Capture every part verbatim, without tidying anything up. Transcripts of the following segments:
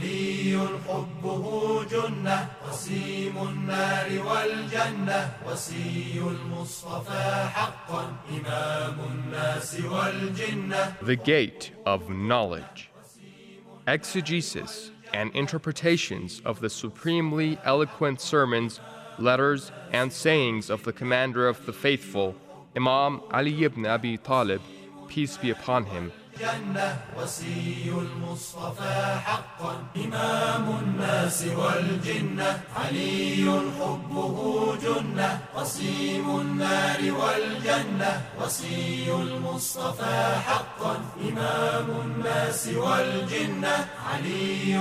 علي حبه جنة قسيم النار والجنة وصي المصطفى حقا إمام الناس والجنة. The Gate of Knowledge. Exegesis and interpretations of the supremely eloquent sermons, letters, and sayings of the Commander of the Faithful, Imam Ali ibn Abi Talib, peace be upon him. جنة وصي المصطفى حقا إمام الناس والجنة علي حبه جنة قسيم النار والجنة وصي المصطفى حقا إمام الناس والجنة علي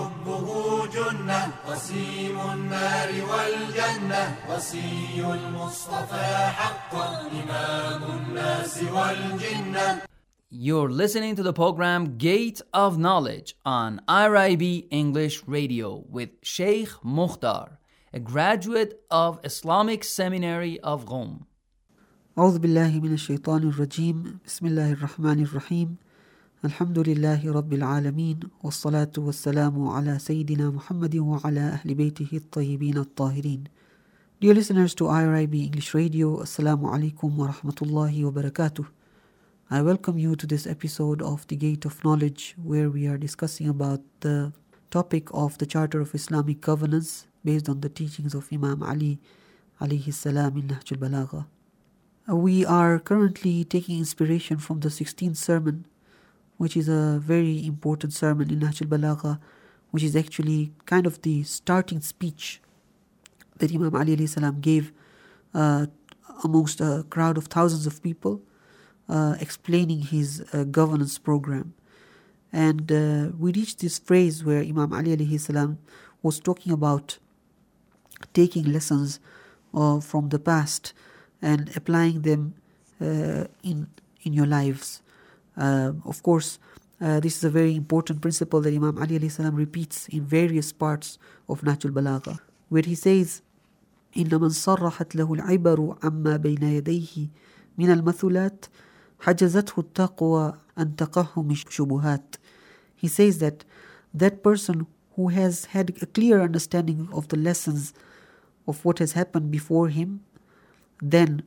حبه جنة قسيم النار والجنة وصي المصطفى حقا إمام الناس والجنة. You're listening to the program Gate of Knowledge on I R I B English Radio with Sheikh Mukhtar, a graduate of Islamic Seminary of Qom. أعوذ بالله من الشيطان الرجيم بسم الله الرحمن الرحيم الحمد لله رب العالمين والصلاة والسلام على سيدنا محمد وعلى أهل بيته الطيبين الطاهرين. Dear listeners to I R I B English Radio, Assalamu alaikum wa rahmatullahi wa barakatuh. I welcome you to this episode of The Gate of Knowledge, where we are discussing about the topic of the Charter of Islamic Governance based on the teachings of Imam Ali alayhi salam in Nahj al-Balagha. We are currently taking inspiration from the sixteenth sermon, which is a very important sermon in Nahj al-Balagha, which is actually kind of the starting speech that Imam Ali alayhi salam gave uh, amongst a crowd of thousands of people, Uh, explaining his uh, governance program. And uh, we reached this phrase where Imam Ali alayhi salam was talking about taking lessons uh, from the past and applying them uh, in in your lives. Uh, of course, uh, this is a very important principle that Imam Ali alayhi salam repeats in various parts of Nahj al-Balagha, where he says, إِنَّ مَنْ صَرَّحَتْ لَهُ الْعِبَرُ عَمَّا بَيْنَ يَدَيْهِ مِنَ الْمَثُلَاتِ حجزته التقوى أن تقهم الشبهات. He says that that person who has had a clear understanding of the lessons of what has happened before him, then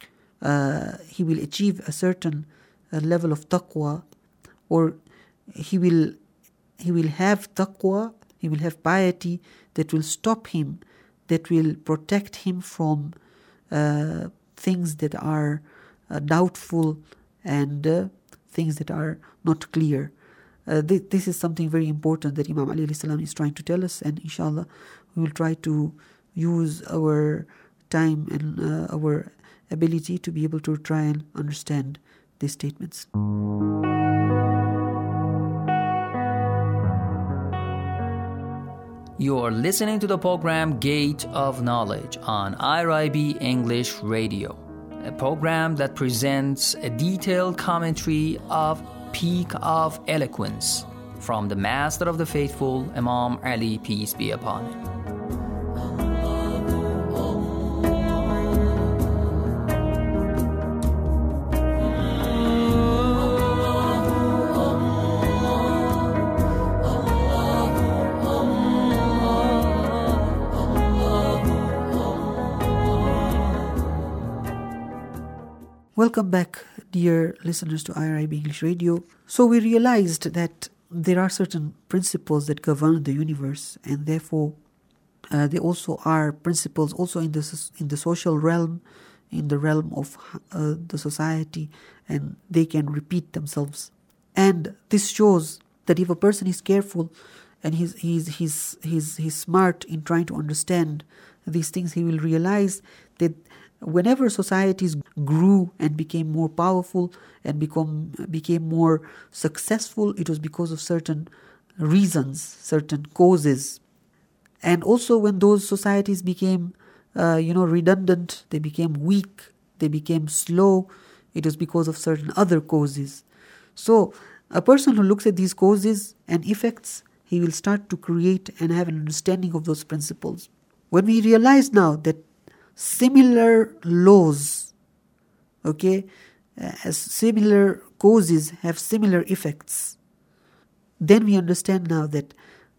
uh, he will achieve a certain uh, level of taqwa, or he will he will have taqwa, he will have piety that will stop him, that will protect him from uh, things that are uh, doubtful and uh, things that are not clear. Uh, th- this is something very important that Imam Ali alayhi salam is trying to tell us, and inshallah we will try to use our time and uh, our ability to be able to try and understand these statements. You are listening to the program Gate of Knowledge on I R I B English Radio, a program that presents a detailed commentary of Peak of Eloquence from the Master of the Faithful, Imam Ali, peace be upon him. Welcome back, dear listeners, to I R I B English Radio. So we realized that there are certain principles that govern the universe, and therefore uh, they also are principles also in the in the social realm, in the realm of uh, the society, and they can repeat themselves. And this shows that if a person is careful and he's he's he's he's he's smart in trying to understand these things, he will realize that whenever societies grew and became more powerful and become became more successful, it was because of certain reasons, certain causes. And also when those societies became, uh, you know, redundant, they became weak, they became slow, it was because of certain other causes. So a person who looks at these causes and effects, he will start to create and have an understanding of those principles. When we realize now that similar laws, okay, as similar causes have similar effects, then we understand now that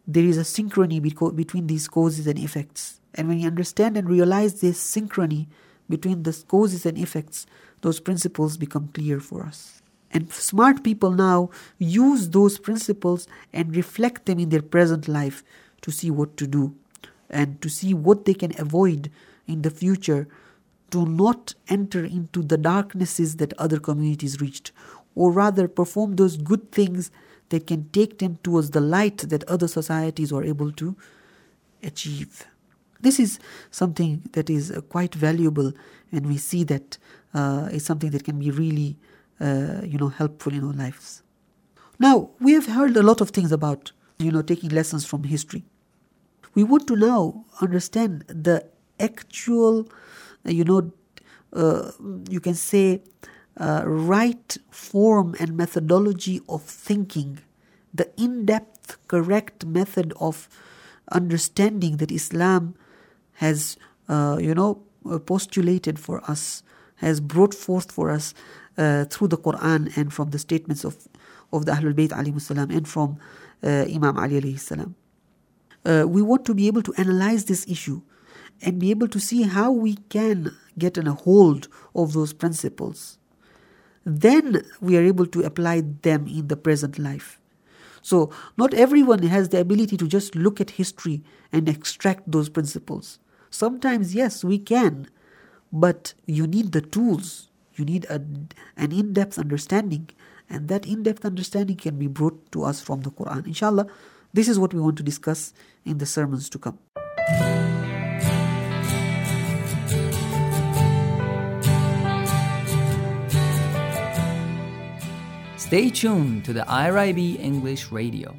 there is a synchrony beco- between these causes and effects. And when you understand and realize this synchrony between the causes and effects, those principles become clear for us. And smart people now use those principles and reflect them in their present life to see what to do and to see what they can avoid in the future, to not enter into the darknesses that other communities reached, or rather perform those good things that can take them towards the light that other societies are able to achieve. This is something that is uh, quite valuable, and we see that uh, is something that can be really uh, you know, helpful in our lives. Now, we have heard a lot of things about, you know, taking lessons from history. We want to now understand the actual, uh, you know, uh, you can say, uh, right form and methodology of thinking, the in-depth, correct method of understanding that Islam has, uh, you know, postulated for us, has brought forth for us uh, through the Quran and from the statements of, of the Ahlul Bayt alayhi salam and from uh, Imam Ali alayhi salam. Uh, we want to be able to analyze this issue and be able to see how we can get in a hold of those principles. Then we are able to apply them in the present life. So not everyone has the ability to just look at history and extract those principles. Sometimes, yes, we can, but you need the tools. You need a, an in-depth understanding, and that in-depth understanding can be brought to us from the Quran. Inshallah, this is what we want to discuss in the sermons to come. Stay tuned to the I R I B English Radio.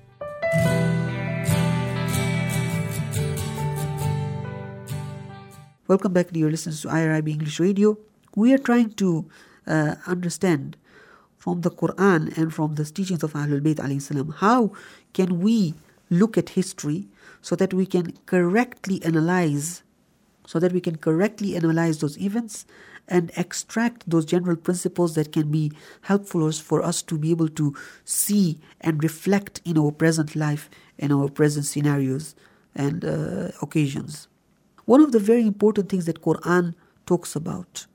Welcome back, dear listeners, to I R I B English Radio. We are trying to uh, understand from the Quran and from the teachings of Ahlul Bayt alayhi salam, how can we look at history so that we can correctly analyze, so that we can correctly analyze those events and extract those general principles that can be helpful for us to be able to see and reflect in our present life and our present scenarios and uh, occasions. One of the very important things that Quran talks about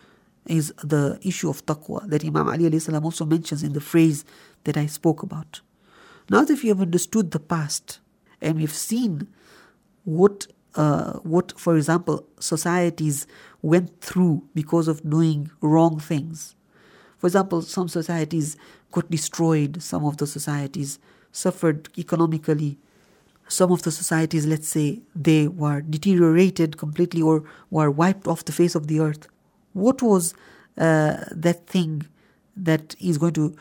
is the issue of taqwa that Imam Ali alayhi salam also mentions in the phrase that I spoke about. Now that we have understood the past and we've seen what uh, what, for example, societies went through because of doing wrong things. For example, some societies got destroyed, some of the societies suffered economically, some of the societies, let's say, they were deteriorated completely or were wiped off the face of the earth. What was uh, that thing that is going to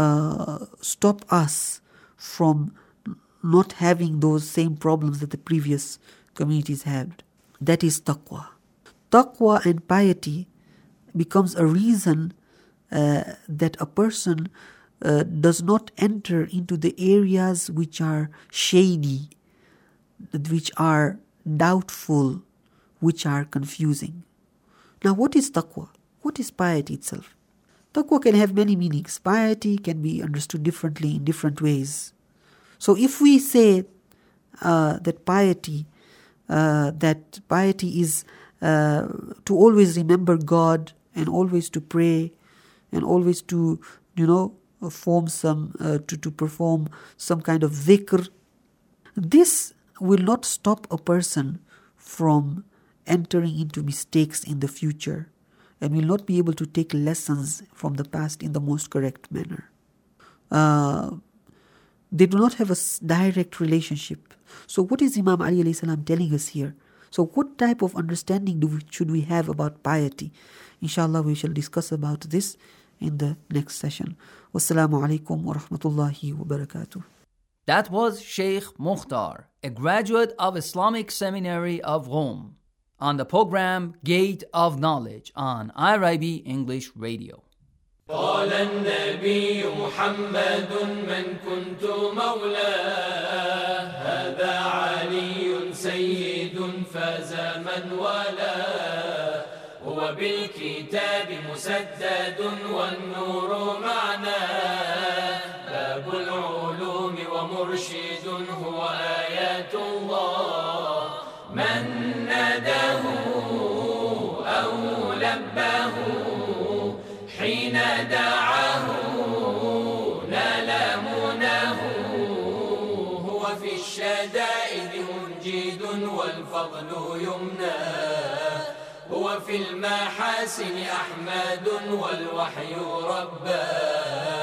uh, stop us from not having those same problems that the previous communities had? That is taqwa. Taqwa and piety becomes a reason uh, that a person uh, does not enter into the areas which are shady, which are doubtful, which are confusing. Now, what is taqwa? What is piety itself? Taqwa can have many meanings. Piety can be understood differently in different ways. So if we say uh, that piety, uh, that piety is uh, to always remember God and always to pray and always to, you know, form some, uh, to, to perform some kind of dhikr, this will not stop a person from entering into mistakes in the future and will not be able to take lessons from the past in the most correct manner. Uh, they do not have a direct relationship. So what is Imam Ali alayhi salam telling us here? So what type of understanding do we, should we have about piety? Inshallah, we shall discuss about this in the next session. Wassalamu alaikum wa rahmatullahi wa barakatuh. That was Sheikh Mukhtar, a graduate of Islamic Seminary of Rome, on the program Gate of Knowledge on I R I B English Radio. قال النبي محمد من كنت مولاه هذا علي سيد فاز من والاه هو بالكتاب مسدد والنور معناه باب العلوم ومرشد هو وآيات الله. من ناداه أو لباه حين دعاه نال مناه. هو في الشدائد ممجد والفضل يمناه. هو في المحاسن أحمد والوحي رباه.